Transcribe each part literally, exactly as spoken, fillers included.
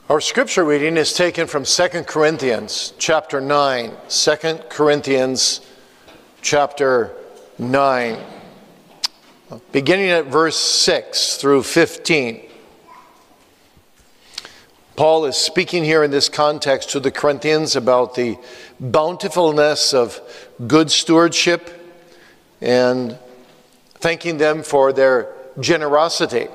Our scripture reading is taken from Second Corinthians chapter nine. Second Corinthians chapter nine. Beginning at verse six through fifteen. Paul is speaking here in this context to the Corinthians about the bountifulness of good stewardship and thanking them for their generosity.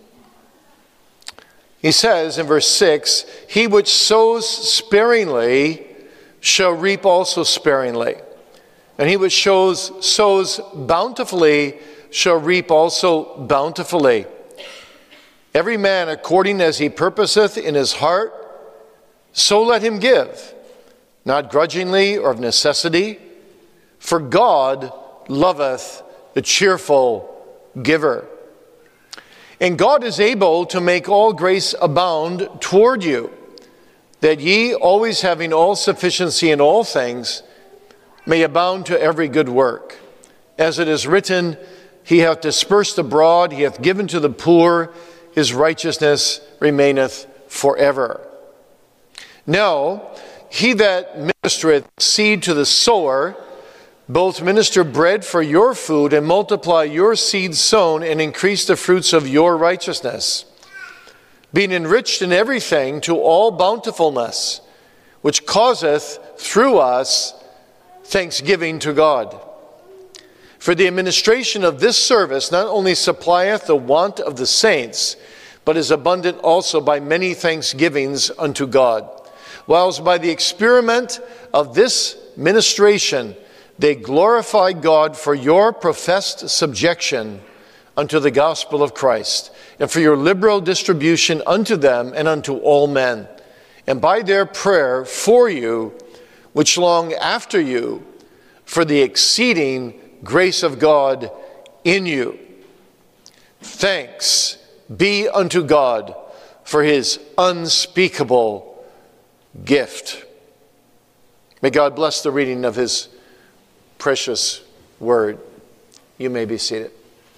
He says in verse six, "He which sows sparingly shall reap also sparingly, and he which sows, sows bountifully shall reap also bountifully. Every man according as he purposeth in his heart, so let him give, not grudgingly or of necessity, for God loveth the cheerful giver. And God is able to make all grace abound toward you, that ye, always having all sufficiency in all things, may abound to every good work. As it is written, He hath dispersed abroad, He hath given to the poor, His righteousness remaineth forever. Now, he that ministereth seed to the sower, both minister bread for your food, and multiply your seed sown, and increase the fruits of your righteousness, being enriched in everything to all bountifulness, which causeth through us thanksgiving to God. For the administration of this service not only supplieth the want of the saints, but is abundant also by many thanksgivings unto God. Whilst by the experiment of this ministration they glorify God for your professed subjection unto the gospel of Christ, and for your liberal distribution unto them and unto all men, and by their prayer for you, which long after you, for the exceeding grace of God in you. Thanks be unto God for his unspeakable gift." May God bless the reading of his precious word. You may be seated.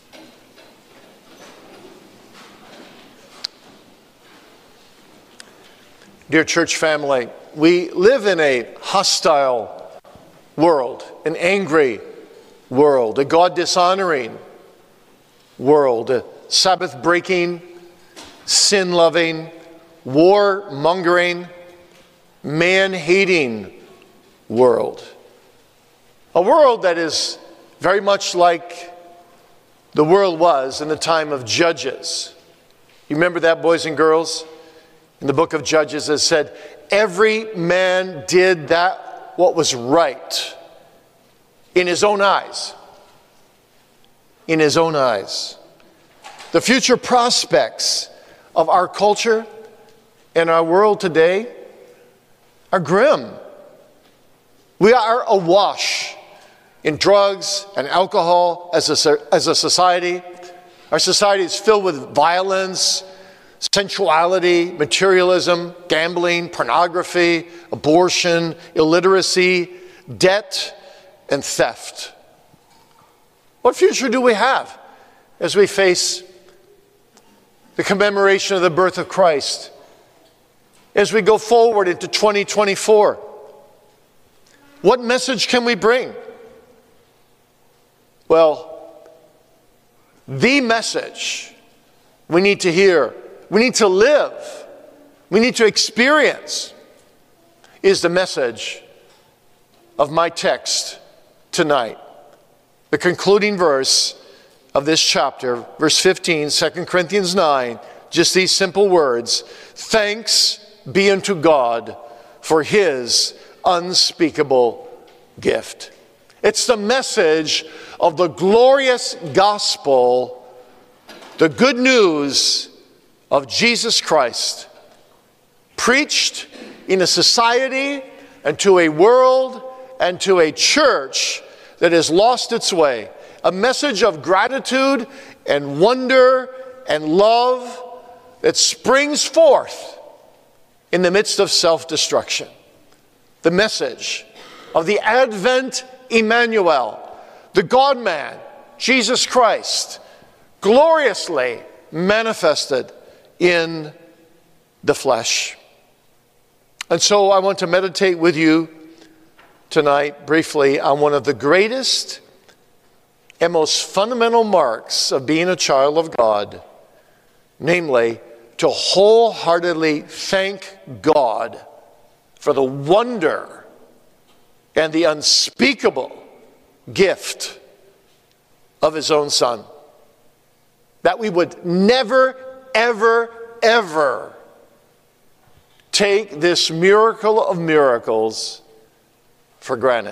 Dear church family, we live in a hostile world, an angry world, a God-dishonoring world, a Sabbath-breaking, sin-loving, war-mongering, man-hating world. A world that is very much like the world was in the time of Judges. You remember that, boys and girls? In the book of Judges it said, every man did that what was right in his own eyes. In his own eyes. The future prospects of our culture and our world today are grim. We are awash in drugs and alcohol as a, as a society. Our society is filled with violence, sensuality, materialism, gambling, pornography, abortion, illiteracy, debt, and theft. What future do we have as we face the commemoration of the birth of Christ, as we go forward into twenty twenty-four? What message can we bring? Well, the message we need to hear, we need to live, we need to experience is the message of my text tonight. The concluding verse of this chapter, verse fifteen, Second Corinthians nine, just these simple words: thanks be unto God for his unspeakable gift. It's the message of the glorious gospel, the good news of Jesus Christ, preached in a society and to a world and to a church that has lost its way. A message of gratitude and wonder and love that springs forth in the midst of self-destruction. The message of the Advent Emmanuel, the God-man, Jesus Christ, gloriously manifested in the flesh. And so I want to meditate with you tonight briefly on one of the greatest and most fundamental marks of being a child of God, namely, to wholeheartedly thank God for the wonder and the unspeakable gift of his own Son. That we would never, ever, ever take this miracle of miracles for granted.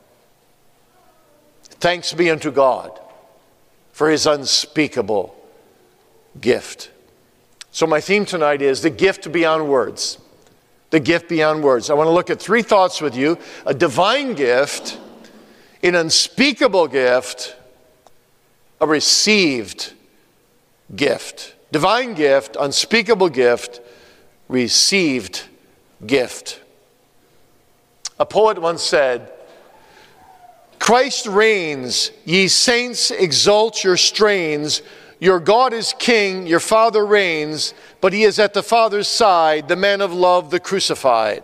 Thanks be unto God for his unspeakable gift. So my theme tonight is the gift beyond words. The gift beyond words. I want to look at three thoughts with you. A divine gift, an unspeakable gift, a received gift. Divine gift, unspeakable gift, received gift. A poet once said, Christ reigns, ye saints exalt your strains. Your God is king, your Father reigns, but he is at the Father's side, the man of love, the crucified.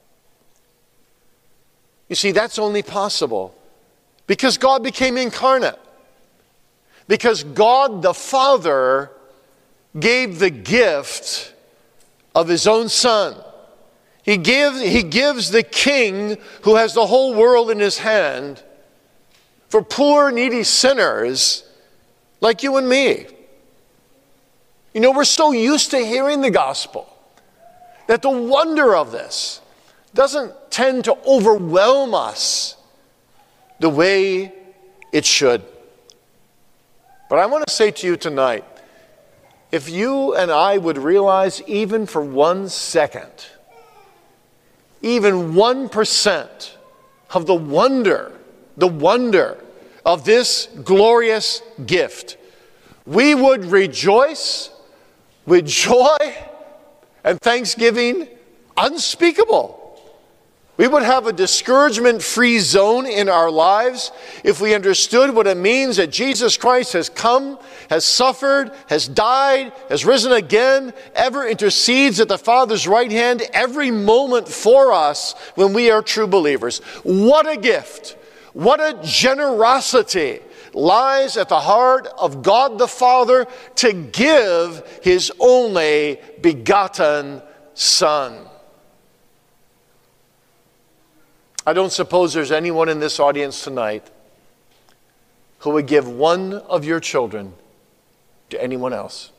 You see, that's only possible because God became incarnate. Because God the Father gave the gift of his own Son. He gives, he gives the king who has the whole world in his hand for poor, needy sinners like you and me. You know, we're so used to hearing the gospel that the wonder of this doesn't tend to overwhelm us the way it should. But I want to say to you tonight, if you and I would realize even for one second, even one percent of the wonder, the wonder of this glorious gift, we would rejoice with joy and thanksgiving unspeakable. We would have a discouragement-free zone in our lives if we understood what it means that Jesus Christ has come, has suffered, has died, has risen again, ever intercedes at the Father's right hand every moment for us when we are true believers. What a gift! What a generosity lies at the heart of God the Father to give his only begotten Son. I don't suppose there's anyone in this audience tonight who would give one of your children to anyone else.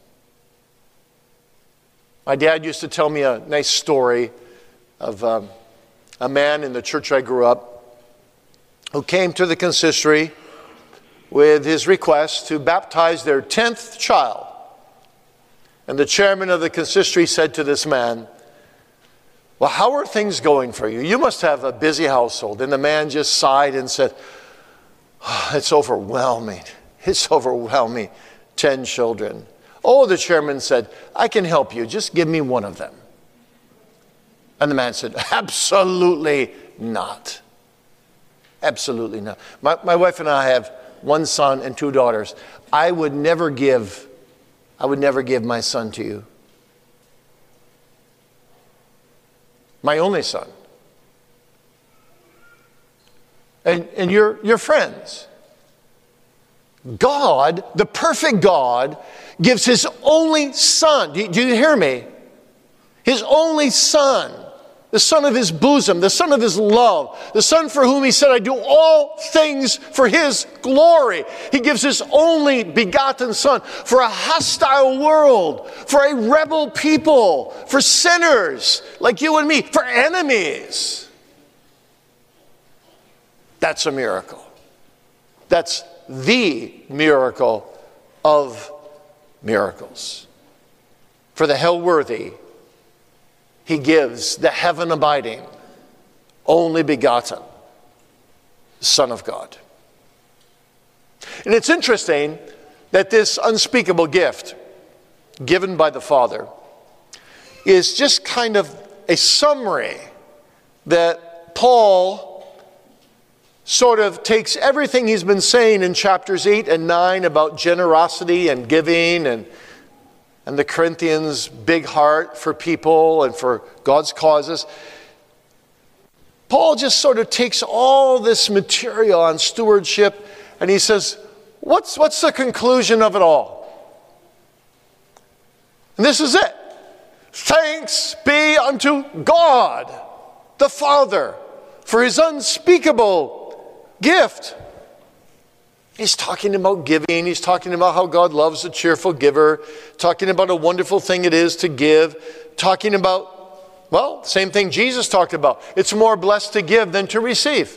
My dad used to tell me a nice story of um, a man in the church I grew up who came to the consistory with his request to baptize their tenth child. And the chairman of the consistory said to this man, well, how are things going for you? You must have a busy household. And the man just sighed and said, oh, it's overwhelming. It's overwhelming. Ten children. Oh, the chairman said, I can help you. Just give me one of them. And the man said, absolutely not. Absolutely not. My, my wife and I have one son and two daughters. I would never give, I would never give my son to you. My only son. And, and your, your friends. God, the perfect God, gives his only son. Do you, do you hear me? His only son. The son of his bosom, the son of his love, the son for whom he said, I do all things for his glory. He gives his only begotten son for a hostile world, for a rebel people, for sinners like you and me, for enemies. That's a miracle. That's the miracle of miracles. For the hell-worthy, he gives the heaven-abiding, only begotten Son of God. And it's interesting that this unspeakable gift given by the Father is just kind of a summary that Paul sort of takes everything he's been saying in chapters eight and nine about generosity and giving and and the Corinthians' big heart for people and for God's causes, Paul just sort of takes all this material on stewardship and he says, what's, what's the conclusion of it all? And this is it. Thanks be unto God, the Father, for his unspeakable gift. He's talking about giving. He's talking about how God loves a cheerful giver. Talking about a wonderful thing it is to give. Talking about, well, same thing Jesus talked about. It's more blessed to give than to receive.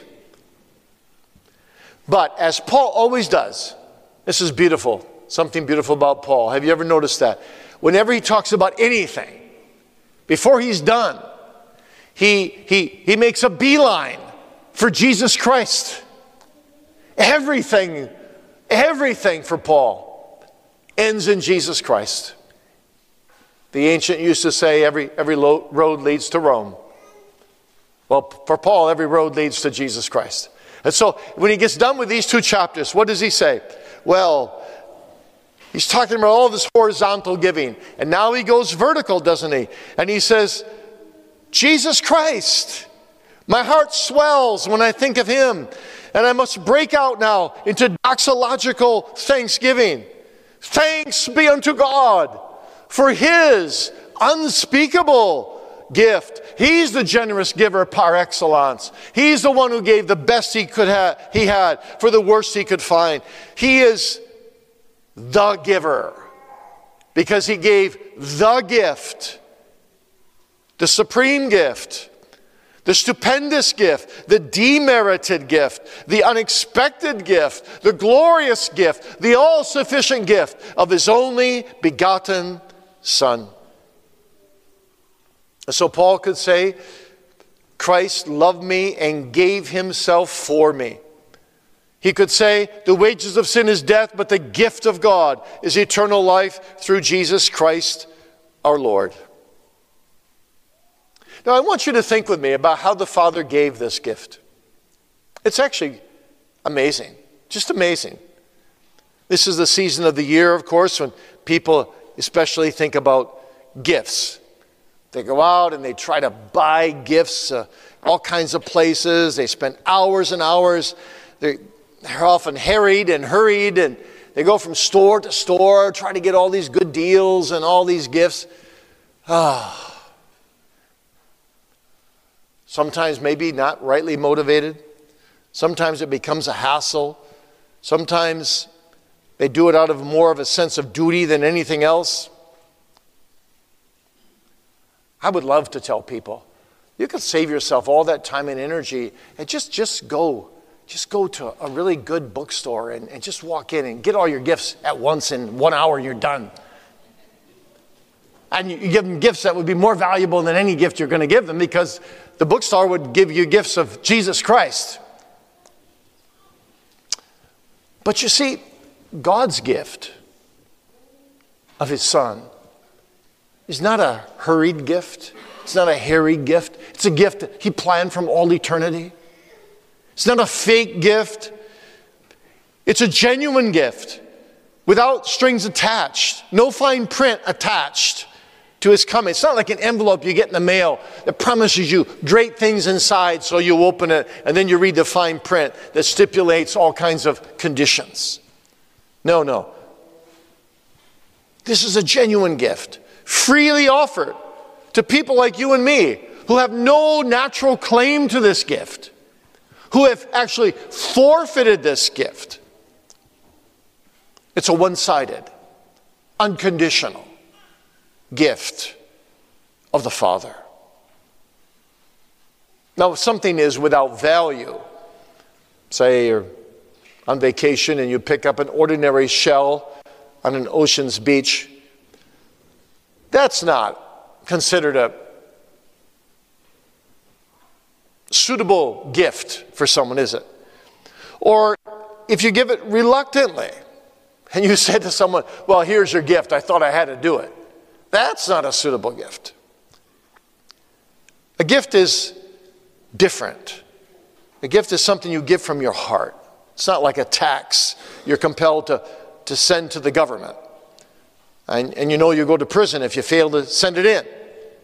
But as Paul always does, this is beautiful. Something beautiful about Paul. Have you ever noticed that? Whenever he talks about anything, before he's done, he, he, he makes a beeline for Jesus Christ. Everything, everything for Paul ends in Jesus Christ. The ancient used to say every, every lo- road leads to Rome. Well, for Paul, every road leads to Jesus Christ. And so when he gets done with these two chapters, what does he say? Well, he's talking about all this horizontal giving. And now he goes vertical, doesn't he? And he says, Jesus Christ, my heart swells when I think of him. And I must break out now into doxological thanksgiving. Thanks be unto God for his unspeakable gift. He's the generous giver par excellence. He's the one who gave the best he could have, he had for the worst he could find. He is the giver because he gave the gift, the supreme gift, the stupendous gift, the demerited gift, the unexpected gift, the glorious gift, the all-sufficient gift of his only begotten Son. So Paul could say, Christ loved me and gave himself for me. He could say, the wages of sin is death, but the gift of God is eternal life through Jesus Christ our Lord. Now, I want you to think with me about how the Father gave this gift. It's actually amazing, just amazing. This is the season of the year, of course, when people especially think about gifts. They go out and they try to buy gifts, uh, all kinds of places. They spend hours and hours. They're, they're often harried and hurried, and they go from store to store, try to get all these good deals and all these gifts. Ah. Sometimes maybe not rightly motivated. Sometimes it becomes a hassle. Sometimes they do it out of more of a sense of duty than anything else. I would love to tell people, you could save yourself all that time and energy and just, just go. Just go to a really good bookstore and, and just walk in and get all your gifts at once. In one hour, you're done. And you give them gifts that would be more valuable than any gift you're going to give them because the bookstore would give you gifts of Jesus Christ. But you see, God's gift of his Son is not a hurried gift. It's not a harried gift. It's a gift that he planned from all eternity. It's not a fake gift. It's a genuine gift without strings attached, no fine print attached to his coming. It's not like an envelope you get in the mail that promises you great things inside, so you open it and then you read the fine print that stipulates all kinds of conditions. No, no. This is a genuine gift, freely offered to people like you and me who have no natural claim to this gift, who have actually forfeited this gift. It's a one-sided, unconditional gift of the Father. Now, if something is without value, say you're on vacation and you pick up an ordinary shell on an ocean's beach, that's not considered a suitable gift for someone, is it? Or if you give it reluctantly and you say to someone, well, here's your gift, I thought I had to do it. That's not a suitable gift. A gift is different. A gift is something you give from your heart. It's not like a tax you're compelled to, to send to the government. And, and you know you go to prison if you fail to send it in.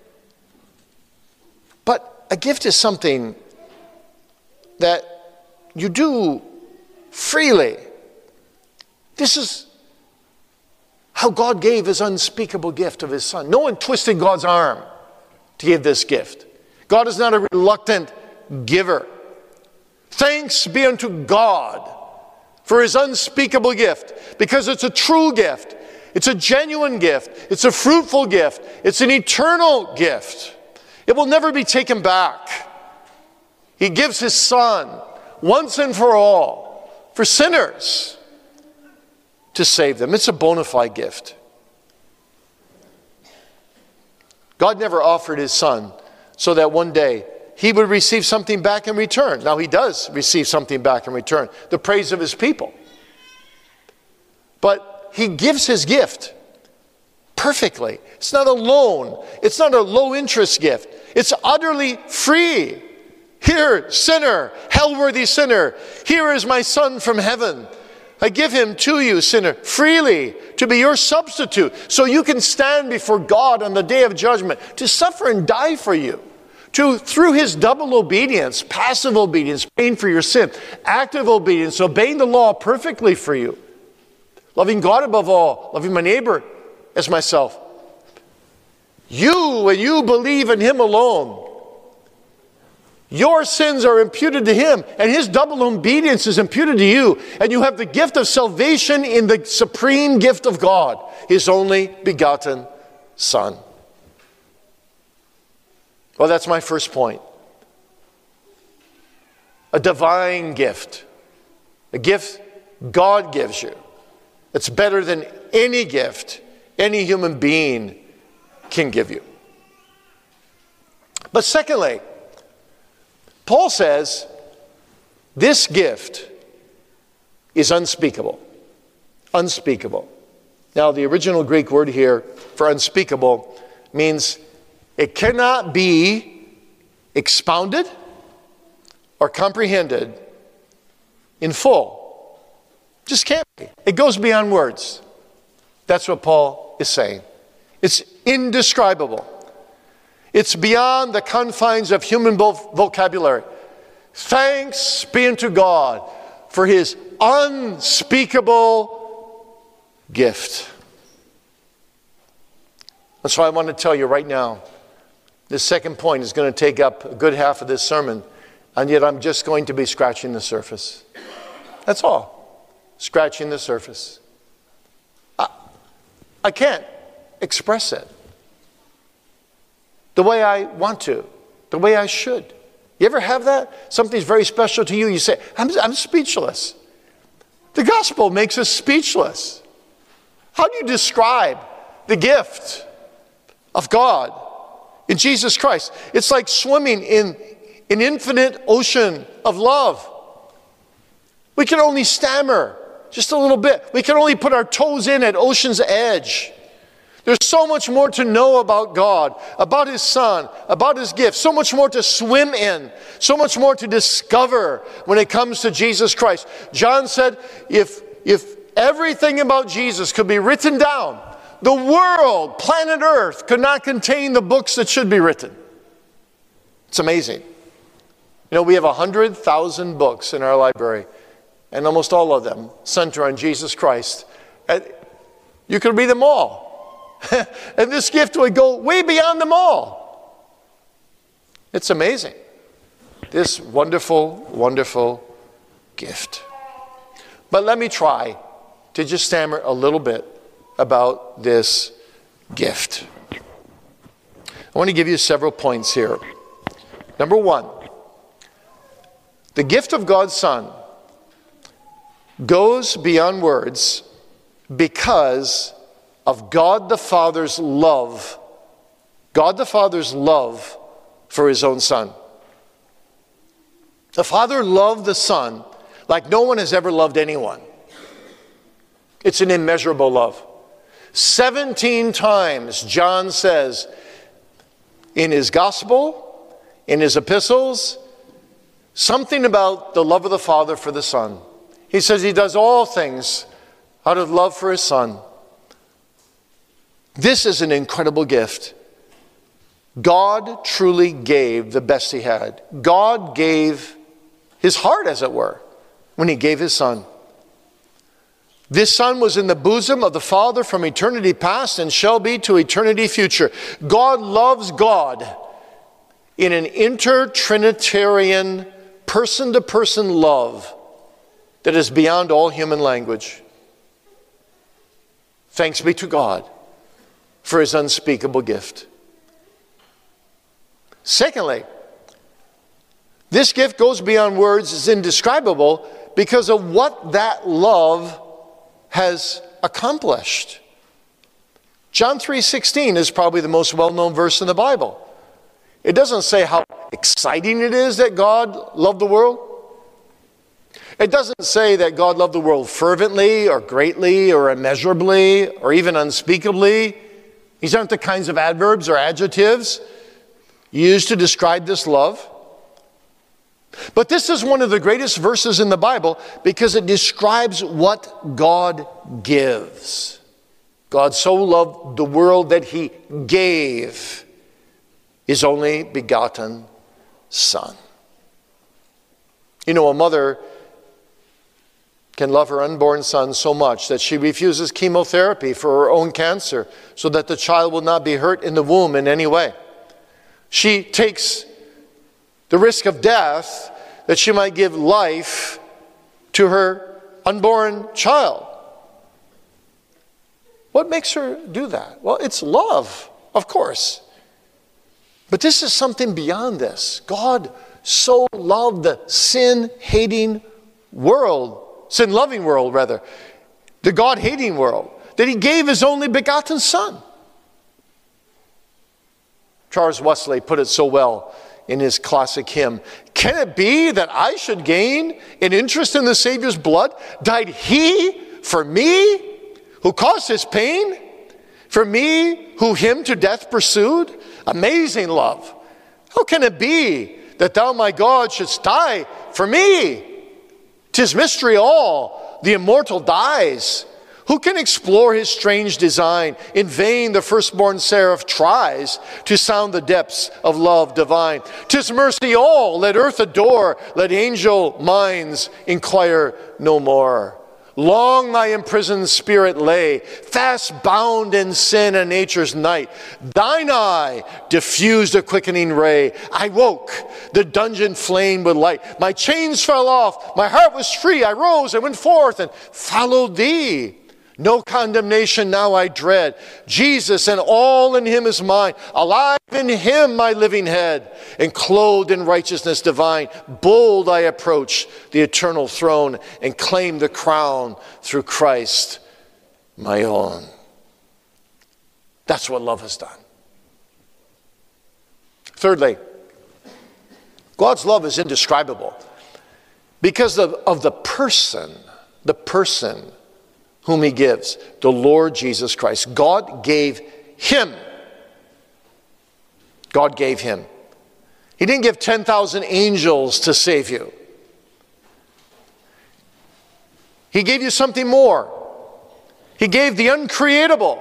But a gift is something that you do freely. This is how God gave his unspeakable gift of his Son. No one twisted God's arm to give this gift. God is not a reluctant giver. Thanks be unto God for his unspeakable gift, because it's a true gift. It's a genuine gift. It's a fruitful gift. It's an eternal gift. It will never be taken back. He gives his Son once and for all for sinners to save them. It's a bona fide gift. God never offered his Son so that one day he would receive something back in return. Now he does receive something back in return, the praise of his people. But he gives his gift perfectly. It's not a loan. It's not a low interest gift. It's utterly free. Here, sinner, hell-worthy sinner, here is my Son from heaven. I give him to you, sinner, freely, to be your substitute, so you can stand before God on the day of judgment, to suffer and die for you. To, through his double obedience, passive obedience, paying for your sin, active obedience, obeying the law perfectly for you, loving God above all, loving my neighbor as myself. You, when you believe in him alone, your sins are imputed to him, and his double obedience is imputed to you, and you have the gift of salvation in the supreme gift of God, his only begotten Son. Well, that's my first point. A divine gift. A gift God gives you. It's better than any gift any human being can give you. But secondly, Paul says this gift is unspeakable. Unspeakable. Now, the original Greek word here for unspeakable means it cannot be expounded or comprehended in full. Just can't be. It goes beyond words. That's what Paul is saying. It's indescribable. It's beyond the confines of human vocabulary. Thanks be unto God for his unspeakable gift. And so I want to tell you right now, this second point is going to take up a good half of this sermon, and yet I'm just going to be scratching the surface. That's all. Scratching the surface. I, I can't express it the way I want to, the way I should. You ever have that? Something's very special to you, you say, I'm, I'm speechless. The gospel makes us speechless. How do you describe the gift of God in Jesus Christ? It's like swimming in an infinite ocean of love. We can only stammer just a little bit. We can only put our toes in at ocean's edge. There's so much more to know about God, about his Son, about his gift, so much more to swim in, so much more to discover when it comes to Jesus Christ. John said, if, if everything about Jesus could be written down, the world, planet Earth, could not contain the books that should be written. It's amazing. You know, we have one hundred thousand books in our library, and almost all of them center on Jesus Christ. And you could read them all. And this gift would go way beyond them all. It's amazing. This wonderful, wonderful gift. But let me try to just stammer a little bit about this gift. I want to give you several points here. Number one, the gift of God's Son goes beyond words because of God the Father's love, God the Father's love for his own Son. The Father loved the Son like no one has ever loved anyone. It's an immeasurable love. Seventeen times John says in his gospel, in his epistles, something about the love of the Father for the Son. He says he does all things out of love for his Son. This is an incredible gift. God truly gave the best he had. God gave his heart, as it were, when he gave his Son. This Son was in the bosom of the Father from eternity past and shall be to eternity future. God loves God in an inter-Trinitarian, person-to-person love that is beyond all human language. Thanks be to God for his unspeakable gift. Secondly, this gift goes beyond words, is indescribable because of what that love has accomplished. John three sixteen is probably the most well-known verse in the Bible. It doesn't say how exciting it is that God loved the world. It doesn't say that God loved the world fervently or greatly or immeasurably or even unspeakably. These aren't the kinds of adverbs or adjectives used to describe this love. But this is one of the greatest verses in the Bible because it describes what God gives. God so loved the world that he gave his only begotten Son. You know, a mother can love her unborn son so much that she refuses chemotherapy for her own cancer so that the child will not be hurt in the womb in any way. She takes the risk of death that she might give life to her unborn child. What makes her do that? Well, it's love, of course. But this is something beyond this. God so loved the sin-hating world, sin-loving world, rather, the God-hating world, that he gave his only begotten Son. Charles Wesley put it so well in his classic hymn, "Can it be that I should gain an interest in the Savior's blood? Died he for me, who caused his pain? For me, who him to death pursued? Amazing love. How can it be that thou, my God, shouldst die for me? 'Tis mystery all, the immortal dies. Who can explore his strange design? In vain the firstborn seraph tries to sound the depths of love divine. 'Tis mercy all, let earth adore, let angel minds inquire no more. Long my imprisoned spirit lay, fast bound in sin and nature's night. Thine eye diffused a quickening ray. I woke, the dungeon flamed with light. My chains fell off, my heart was free. I rose, I went forth and followed thee. No condemnation now I dread. Jesus and all in him is mine. Alive in him my living head. And clothed in righteousness divine. Bold I approach the eternal throne and claim the crown through Christ my own. That's what love has done. Thirdly, God's love is indescribable because of, of the person, the person whom he gives, the Lord Jesus Christ. God gave him. God gave him. He didn't give ten thousand angels to save you. He gave you something more. He gave the uncreatable.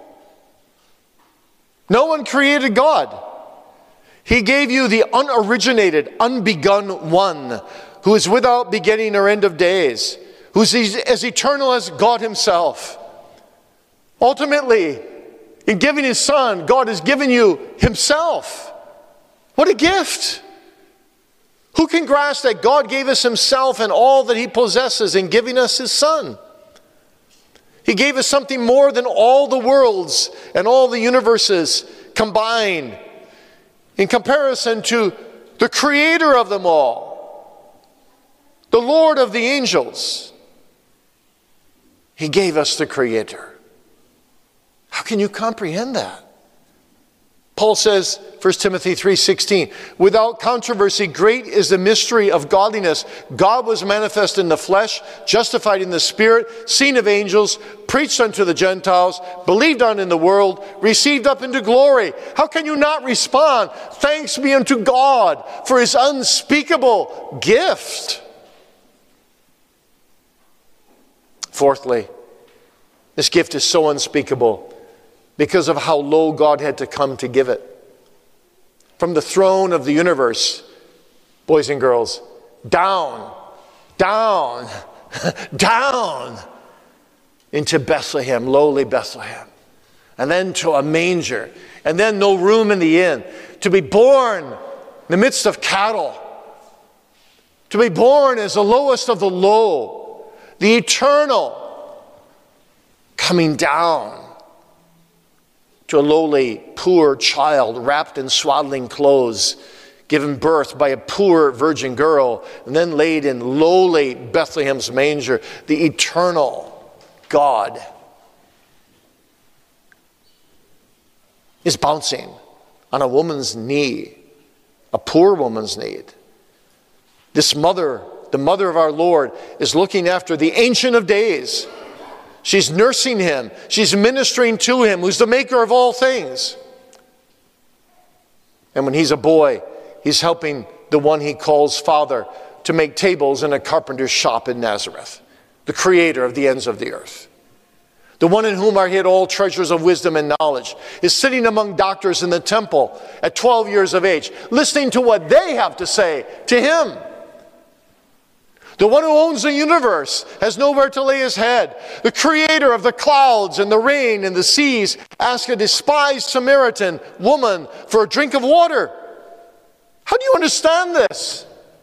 No one created God. He gave you the unoriginated, unbegun one who is without beginning or end of days, who's as eternal as God himself. Ultimately, in giving his Son, God has given you himself. What a gift! Who can grasp that God gave us himself and all that he possesses in giving us his Son? He gave us something more than all the worlds and all the universes combined in comparison to the creator of them all, the Lord of the angels. He gave us the Creator. How can you comprehend that? Paul says, First Timothy three sixteen, without controversy, great is the mystery of godliness. God was manifest in the flesh, justified in the Spirit, seen of angels, preached unto the Gentiles, believed on in the world, received up into glory. How can you not respond? Thanks be unto God for his unspeakable gift. Fourthly, this gift is so unspeakable because of how low God had to come to give it. From the throne of the universe, boys and girls, down, down, down into Bethlehem, lowly Bethlehem. And then to a manger. And then no room in the inn. To be born in the midst of cattle. To be born as the lowest of the low. The eternal coming down to a lowly, poor child wrapped in swaddling clothes, given birth by a poor virgin girl, and then laid in lowly Bethlehem's manger, the eternal God is bouncing on a woman's knee, a poor woman's knee. This mother, the mother of our Lord, is looking after the Ancient of Days. She's nursing him. She's ministering to him, who's the maker of all things. And when he's a boy, he's helping the one he calls Father to make tables in a carpenter's shop in Nazareth, the creator of the ends of the earth. The one in whom are hid all treasures of wisdom and knowledge is sitting among doctors in the temple at twelve years of age, listening to what they have to say to him. The one who owns the universe has nowhere to lay his head. The creator of the clouds and the rain and the seas asks a despised Samaritan woman for a drink of water. How do you understand this?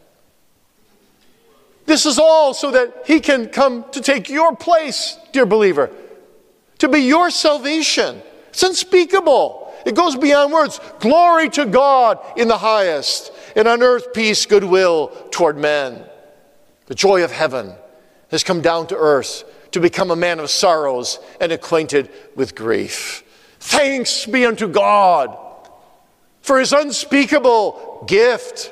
This is all so that he can come to take your place, dear believer, to be your salvation. It's unspeakable. It goes beyond words. Glory to God in the highest, and on earth peace, goodwill toward men. The joy of heaven has come down to earth to become a man of sorrows and acquainted with grief. Thanks be unto God for his unspeakable gift.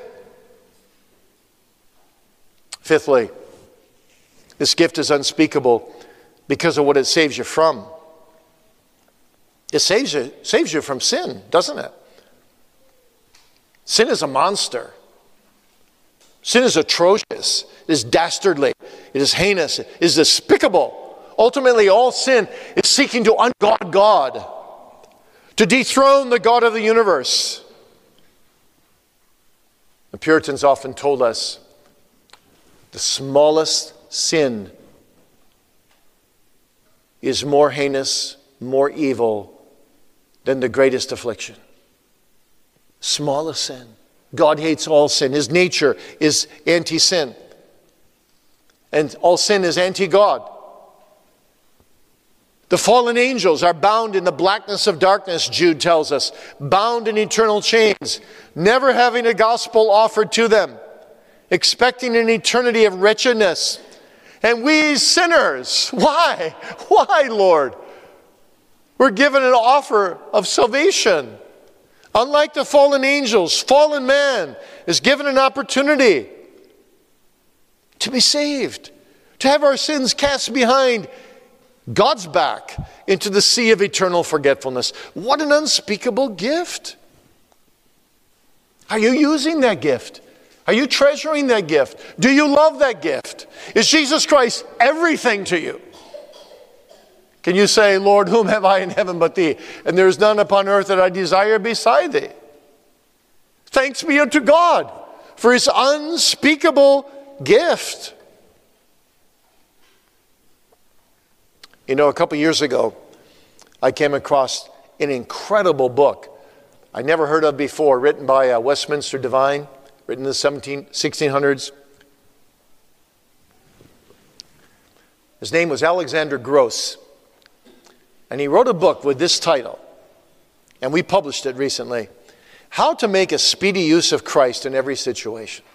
Fifthly, this gift is unspeakable because of what it saves you from. It saves you, saves you from sin, doesn't it? Sin is a monster. Sin is atrocious. It is dastardly. It is heinous. It is despicable. Ultimately, all sin is seeking to ungod God, to dethrone the God of the universe. The Puritans often told us the smallest sin is more heinous, more evil than the greatest affliction. Smallest sin. God hates all sin. His nature is anti-sin. And all sin is anti-God. The fallen angels are bound in the blackness of darkness, Jude tells us, bound in eternal chains, never having a gospel offered to them, expecting an eternity of wretchedness. And we sinners, why? Why, Lord? We're given an offer of salvation. Unlike the fallen angels, fallen man is given an opportunity to be saved, to have our sins cast behind God's back into the sea of eternal forgetfulness. What an unspeakable gift. Are you using that gift? Are you treasuring that gift? Do you love that gift? Is Jesus Christ everything to you? Can you say, Lord, whom have I in heaven but thee? And there is none upon earth that I desire beside thee. Thanks be unto God for his unspeakable gift. You know, a couple years ago, I came across an incredible book I never heard of before, written by a Westminster divine, written in the sixteen hundreds. His name was Alexander Gross. And he wrote a book with this title, and we published it recently, How to Make a Speedy Use of Christ in Every Situation.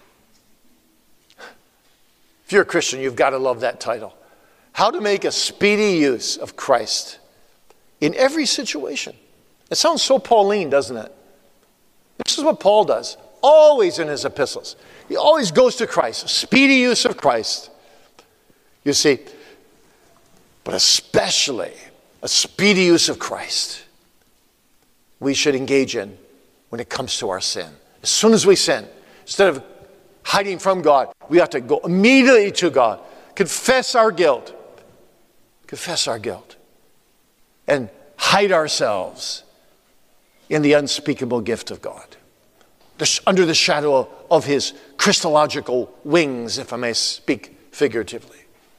If you're a Christian, you've got to love that title. How to Make a Speedy Use of Christ in Every Situation. It sounds so Pauline, doesn't it? This is what Paul does, always in his epistles. He always goes to Christ, speedy use of Christ. You see, but especially a speedy use of Christ we should engage in when it comes to our sin. As soon as we sin, instead of hiding from God, we have to go immediately to God, confess our guilt, confess our guilt, and hide ourselves in the unspeakable gift of God, under the shadow of his Christological wings, if I may speak figuratively.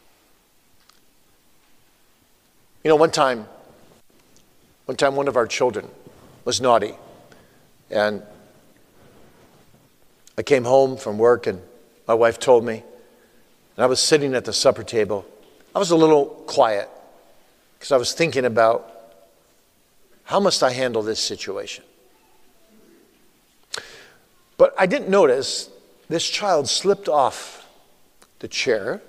You know, one time, one time one of our children was naughty, and I came home from work, and my wife told me, and I was sitting at the supper table. I was a little quiet because I was thinking about, how must I handle this situation? But I didn't notice this child slipped off the chair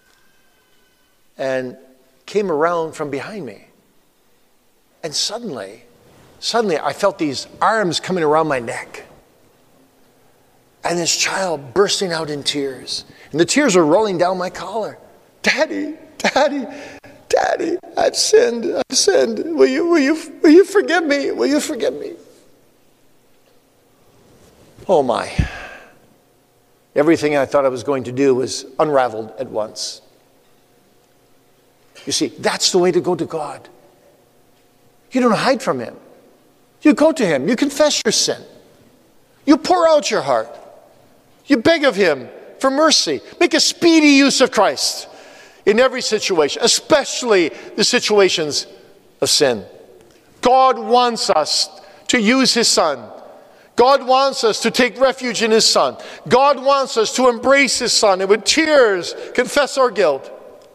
and came around from behind me. And suddenly, suddenly I felt these arms coming around my neck. And this child bursting out in tears. And the tears are rolling down my collar. Daddy, Daddy, Daddy, I've sinned, I've sinned. Will you, will you, will you forgive me? Will you forgive me? Oh my. Everything I thought I was going to do was unraveled at once. You see, that's the way to go to God. You don't hide from him. You go to him. You confess your sin. You pour out your heart. You beg of him for mercy. Make a speedy use of Christ in every situation, especially the situations of sin. God wants us to use his Son. God wants us to take refuge in his Son. God wants us to embrace his Son and with tears confess our guilt.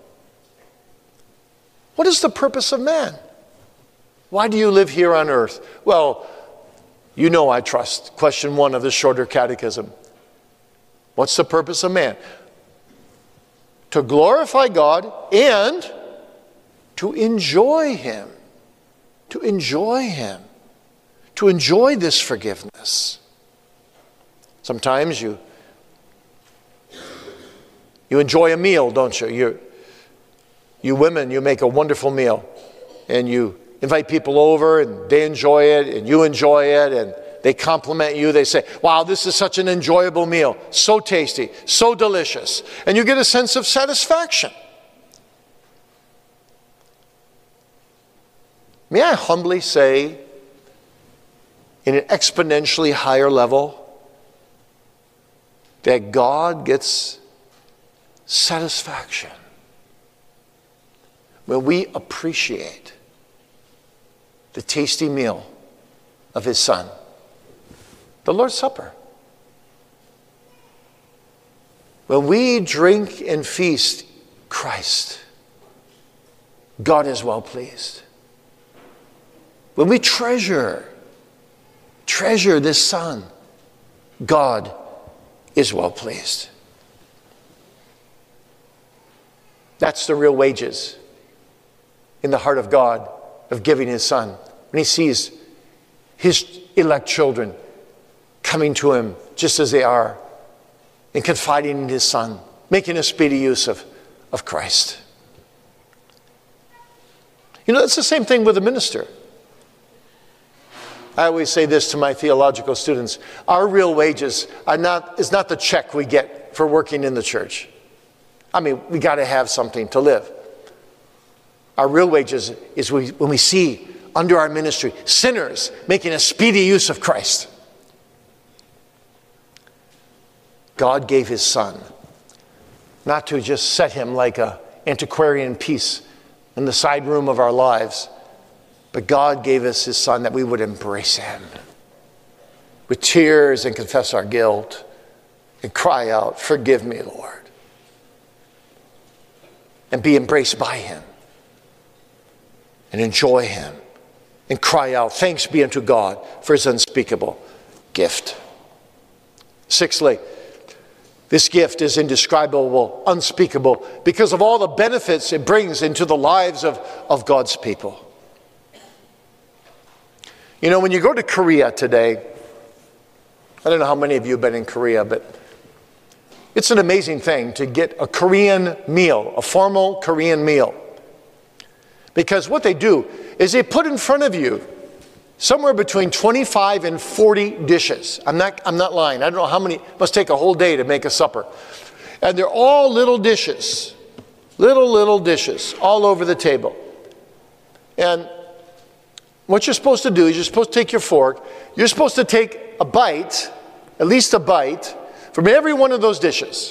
What is the purpose of man? Why do you live here on earth? Well, you know, I trust. Question one of the shorter catechism. What's the purpose of man? To glorify God and to enjoy him. To enjoy him. To enjoy this forgiveness. Sometimes you you enjoy a meal, don't you? You, you women, you make a wonderful meal. And you invite people over and they enjoy it and you enjoy it and they compliment you. They say, wow, this is such an enjoyable meal. So tasty, so delicious. And you get a sense of satisfaction. May I humbly say, in an exponentially higher level, that God gets satisfaction when we appreciate the tasty meal of his Son, the Lord's Supper. When we drink and feast Christ, God is well pleased. When we treasure, treasure this Son, God is well pleased. That's the real wages in the heart of God of giving his Son. When he sees his elect children coming to him just as they are and confiding in his Son, making a speedy use of, of Christ. You know, it's the same thing with a minister. I always say this to my theological students. Our real wages are not, is not the check we get for working in the church. I mean, we got to have something to live. Our real wages is we, when we see under our ministry sinners making a speedy use of Christ. God gave his Son not to just set him like an antiquarian piece in the side room of our lives, but God gave us his Son that we would embrace him with tears and confess our guilt and cry out, forgive me, Lord, and be embraced by him and enjoy him and cry out, thanks be unto God for his unspeakable gift. Sixthly, this gift is indescribable, unspeakable, because of all the benefits it brings into the lives of, of God's people. You know, when you go to Korea today, I don't know how many of you have been in Korea, but it's an amazing thing to get a Korean meal, a formal Korean meal. Because what they do is they put in front of you somewhere between twenty-five and forty dishes. I'm not, I'm not lying. I don't know how many. It must take a whole day to make a supper. And they're all little dishes. Little, little dishes all over the table. And what you're supposed to do is you're supposed to take your fork, you're supposed to take a bite, at least a bite, from every one of those dishes.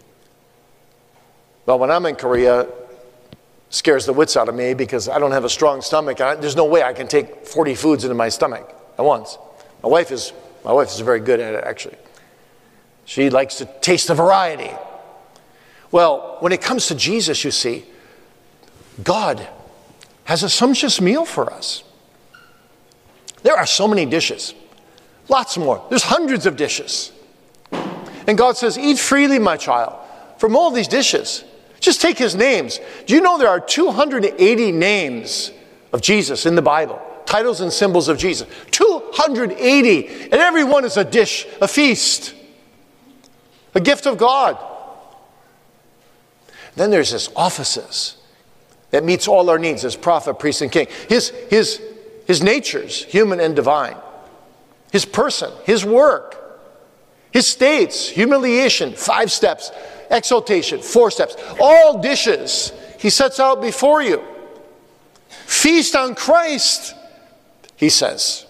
Well, when I'm in Korea, it scares the wits out of me because I don't have a strong stomach. And I, there's no way I can take forty foods into my stomach at once. My wife is, my wife is very good at it, actually. She likes to taste the variety. Well, when it comes to Jesus, you see, God has a sumptuous meal for us. There are so many dishes. Lots more. There's hundreds of dishes. And God says, eat freely, my child, from all these dishes. Just take his names. Do you know there are two hundred eighty names of Jesus in the Bible? Titles and symbols of Jesus. two hundred eighty. And every one is a dish, a feast, a gift of God. Then there's his offices that meets all our needs as prophet, priest, and king. His, his, his natures, human and divine. His person, his work. His states, humiliation, five steps. Exaltation, four steps. All dishes he sets out before you. Feast on Christ, he says.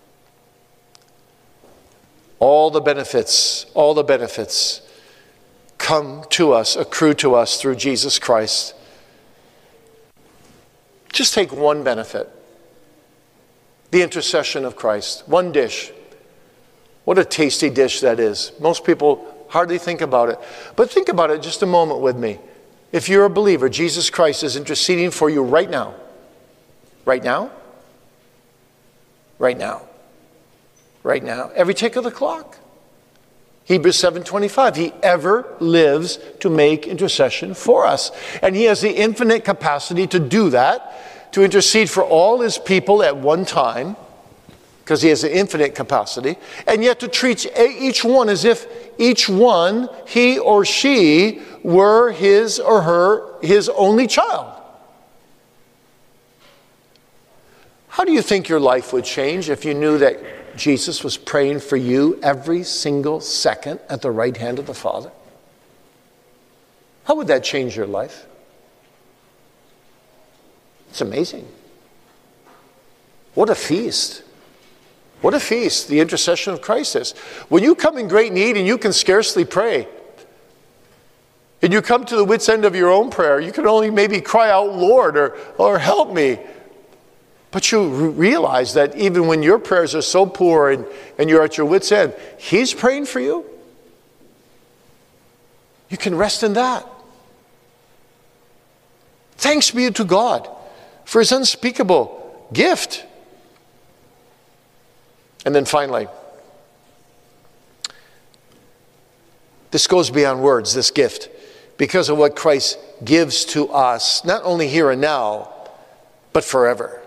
All the benefits, all the benefits come to us, accrue to us through Jesus Christ. Just take one benefit. The intercession of Christ. One dish. What a tasty dish that is. Most people hardly think about it. But think about it just a moment with me. If you're a believer, Jesus Christ is interceding for you right now. Right now? Right now. Right now. Every tick of the clock. Hebrews seven twenty-five. He ever lives to make intercession for us. And he has the infinite capacity to do that, to intercede for all his people at one time, because he has an infinite capacity, and yet to treat each one as if each one, he or she, were his or her, his only child. How do you think your life would change if you knew that Jesus was praying for you every single second at the right hand of the Father? How would that change your life? It's amazing. What a feast. What a feast the intercession of Christ is. When you come in great need and you can scarcely pray, and you come to the wit's end of your own prayer, you can only maybe cry out, Lord, or, or help me. But you realize that even when your prayers are so poor and, and you're at your wit's end, he's praying for you. You can rest in that. Thanks be to God for his unspeakable gift. And then finally, this goes beyond words, this gift, because of what Christ gives to us, not only here and now, but forever.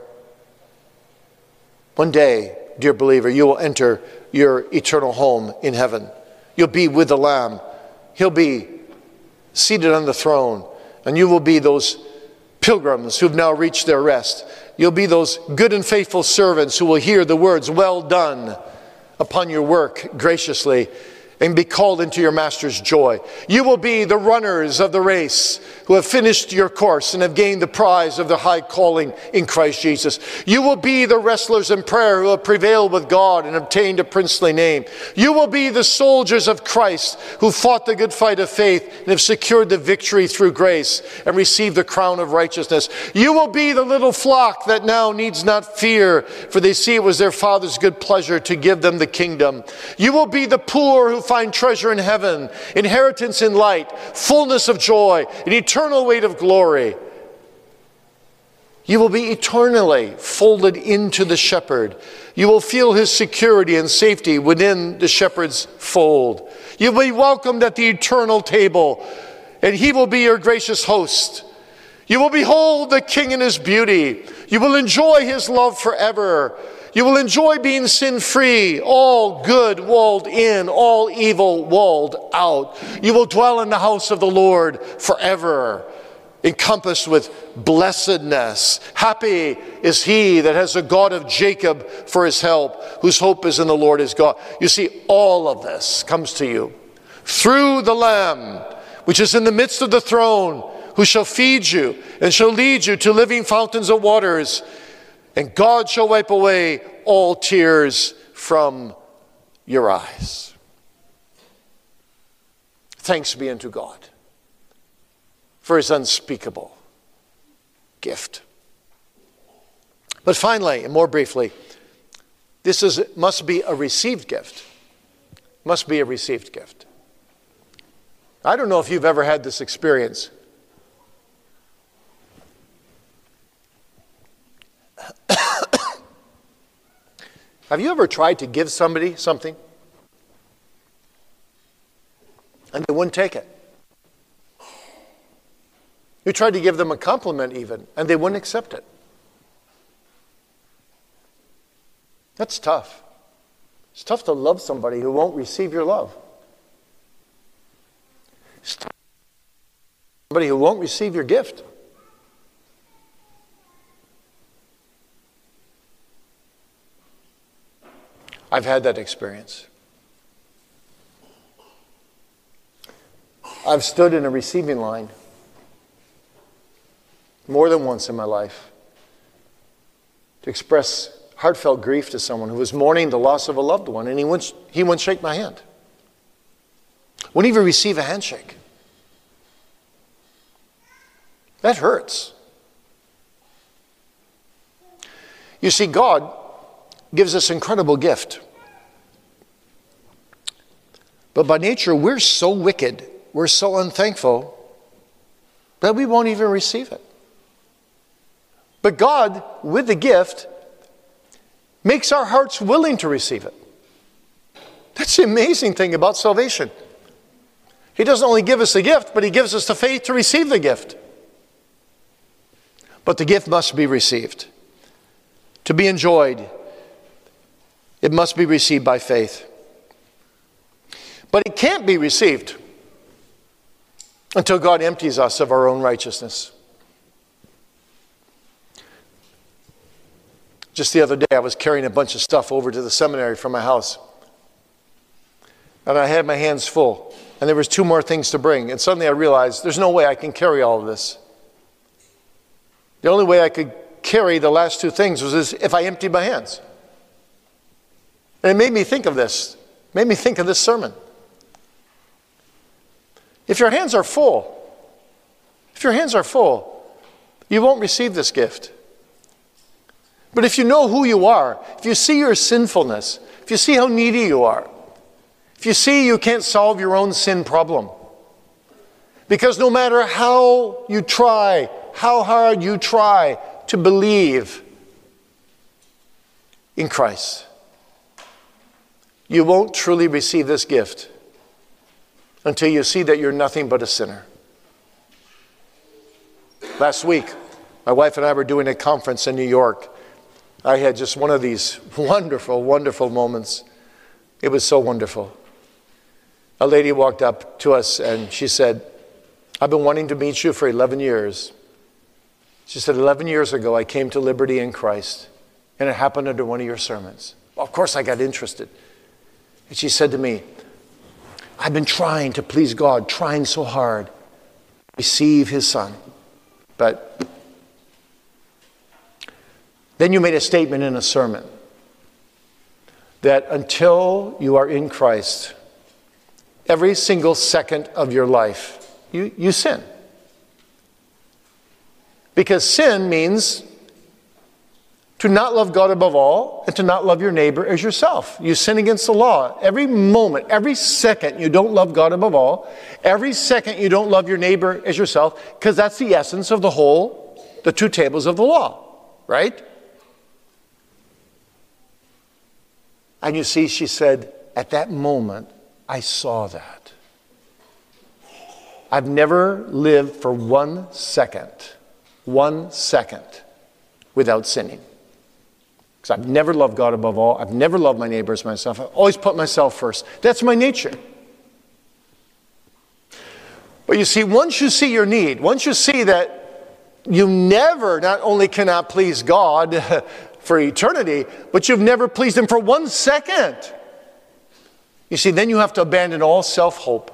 One day, dear believer, you will enter your eternal home in heaven. You'll be with the Lamb. He'll be seated on the throne, and you will be those pilgrims who've now reached their rest. You'll be those good and faithful servants who will hear the words, well done, upon your work graciously, and be called into your master's joy. You will be the runners of the race who have finished your course and have gained the prize of the high calling in Christ Jesus. You will be the wrestlers in prayer who have prevailed with God and obtained a princely name. You will be the soldiers of Christ who fought the good fight of faith and have secured the victory through grace and received the crown of righteousness. You will be the little flock that now needs not fear, for they see it was their Father's good pleasure to give them the kingdom. You will be the poor who find treasure in heaven, inheritance in light, fullness of joy, an eternal weight of glory. You will be eternally folded into the shepherd. You will feel his security and safety within the shepherd's fold. You will be welcomed at the eternal table, and he will be your gracious host. You will behold the King in his beauty. You will enjoy his love forever. You will enjoy being sin-free, all good walled in, all evil walled out. You will dwell in the house of the Lord forever, encompassed with blessedness. Happy is he that has the God of Jacob for his help, whose hope is in the Lord his God. You see, all of this comes to you through the Lamb, which is in the midst of the throne, who shall feed you and shall lead you to living fountains of waters. and God shall wipe away all tears from your eyes. Thanks be unto God for his unspeakable gift. But finally, and more briefly, this is must be a received gift. Must be a received gift. I don't know if you've ever had this experience. Have you ever tried to give somebody something and they wouldn't take it? You tried to give them a compliment even, and they wouldn't accept it. That's tough. It's tough to love somebody who won't receive your love. It's tough to love somebody who won't receive your gift. I've had that experience. I've stood in a receiving line more than once in my life to express heartfelt grief to someone who was mourning the loss of a loved one, and he wouldn't, he wouldn't shake my hand. Wouldn't even receive a handshake. That hurts. You see, God gives us incredible gift. But by nature, we're so wicked, we're so unthankful, that we won't even receive it. But God, with the gift, makes our hearts willing to receive it. That's the amazing thing about salvation. He doesn't only give us the gift, but he gives us the faith to receive the gift. But the gift must be received. To be enjoyed, it must be received by faith. But it can't be received until God empties us of our own righteousness. Just the other day, I was carrying a bunch of stuff over to the seminary from my house. And I had my hands full. And there was two more things to bring. And suddenly I realized there's no way I can carry all of this. The only way I could carry the last two things was if I emptied my hands. And it made me think of this. It made me think of this sermon. If your hands are full, if your hands are full, you won't receive this gift. But if you know who you are, if you see your sinfulness, if you see how needy you are, if you see you can't solve your own sin problem, because no matter how you try, how hard you try to believe in Christ, you won't truly receive this gift until you see that you're nothing but a sinner. Last week, my wife and I were doing a conference in New York. I had just one of these wonderful, wonderful moments. It was so wonderful. A lady walked up to us and she said, I've been wanting to meet you for eleven years. She said, eleven years ago, I came to Liberty in Christ, and it happened under one of your sermons. Well, of course, I got interested. And she said to me, I've been trying to please God, trying so hard to receive his son. But then you made a statement in a sermon that until you are in Christ, every single second of your life, you, you sin. Because sin means to not love God above all and to not love your neighbor as yourself. You sin against the law. Every moment, every second you don't love God above all. Every second you don't love your neighbor as yourself, because that's the essence of the whole, the two tables of the law, right? And you see, she said, at that moment, I saw that. I've never lived for one second, one second without sinning. Because I've never loved God above all. I've never loved my neighbor as myself. I've always put myself first. That's my nature. But you see, once you see your need, once you see that you never not only cannot please God for eternity, but you've never pleased him for one second. You see, then you have to abandon all self-hope.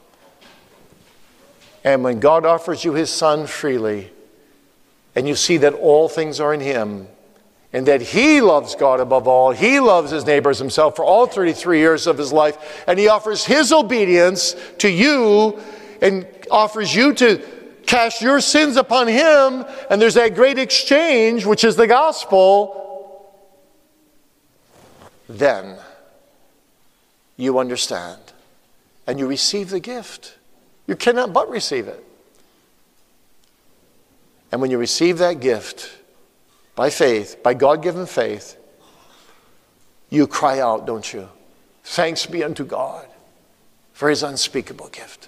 And when God offers you his son freely, and you see that all things are in him, and that he loves God above all. He loves his neighbors himself for all thirty-three years of his life, and he offers his obedience to you and offers you to cast your sins upon him, and there's that great exchange, which is the gospel. Then you understand and you receive the gift. You cannot but receive it. And when you receive that gift by faith, by God-given faith, you cry out, don't you? Thanks be unto God for his unspeakable gift.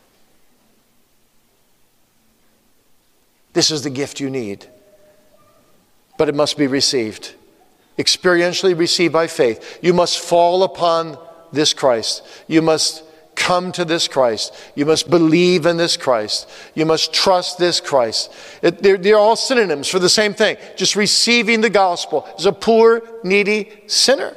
This is the gift you need. But it must be received. Experientially received by faith. You must fall upon this Christ. You must come to this Christ. You must believe in this Christ. You must trust this Christ. It, they're, they're all synonyms for the same thing. Just receiving the gospel as a poor, needy sinner.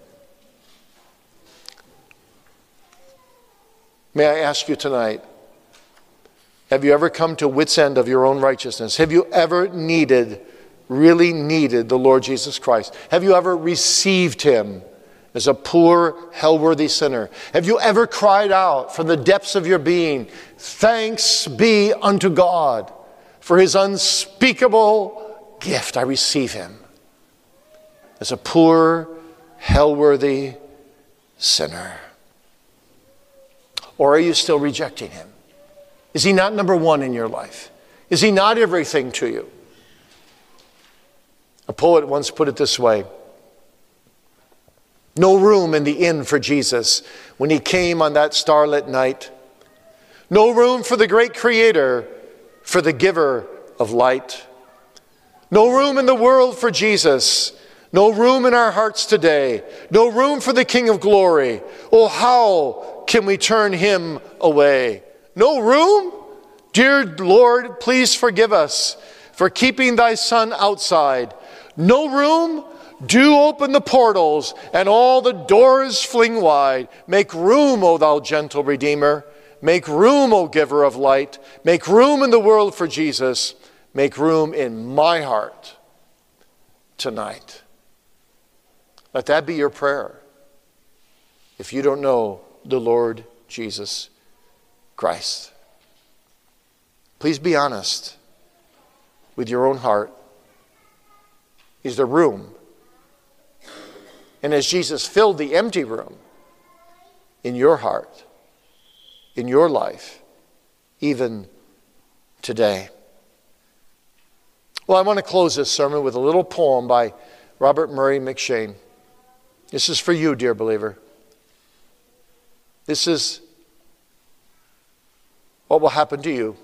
May I ask you tonight, have you ever come to wit's end of your own righteousness? Have you ever needed, really needed the Lord Jesus Christ? Have you ever received him as a poor, hell-worthy sinner? Have you ever cried out from the depths of your being, thanks be unto God for his unspeakable gift? I receive him as a poor, hell-worthy sinner. Or are you still rejecting him? Is he not number one in your life? Is he not everything to you? A poet once put it this way: no room in the inn for Jesus when he came on that starlit night. No room for the great Creator, for the giver of light. No room in the world for Jesus. No room in our hearts today. No room for the King of Glory. Oh, how can we turn him away? No room? Dear Lord, please forgive us for keeping thy Son outside. No room? Do open the portals and all the doors fling wide. Make room, O thou gentle Redeemer. Make room, O giver of light. Make room in the world for Jesus. Make room in my heart tonight. Let that be your prayer if you don't know the Lord Jesus Christ. Please be honest with your own heart. Is there room? And as Jesus filled the empty room in your heart, in your life, even today. Well, I want to close this sermon with a little poem by Robert Murray McCheyne. This is for you, dear believer. This is what will happen to you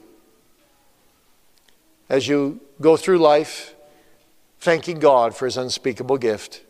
as you go through life thanking God for his unspeakable gift.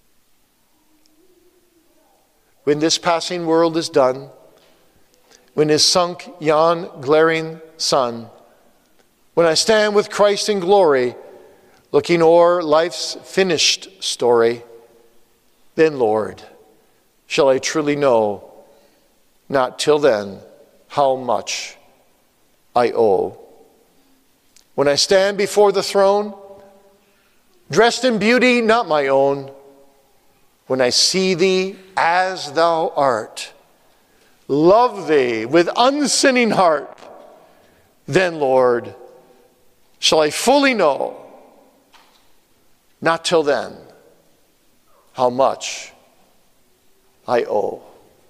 When this passing world is done, when is sunk yon glaring sun, when I stand with Christ in glory, looking o'er life's finished story, then, Lord, shall I truly know, not till then, how much I owe. When I stand before the throne, dressed in beauty not my own, when I see thee as thou art, love thee with unsinning heart, then, Lord, shall I fully know, not till then, how much I owe.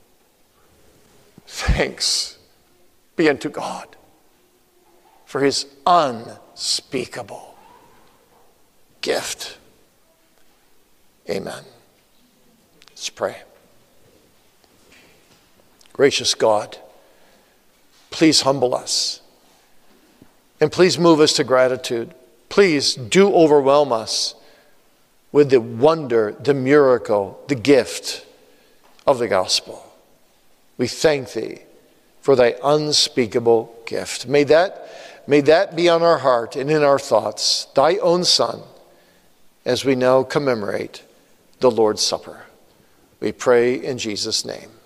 Thanks be unto God for his unspeakable gift. Amen. Let's pray. Gracious God, please humble us. And please move us to gratitude. Please do overwhelm us with the wonder, the miracle, the gift of the gospel. We thank thee for thy unspeakable gift. May that, may that be on our heart and in our thoughts, thy own Son, as we now commemorate the Lord's Supper. We pray in Jesus' name.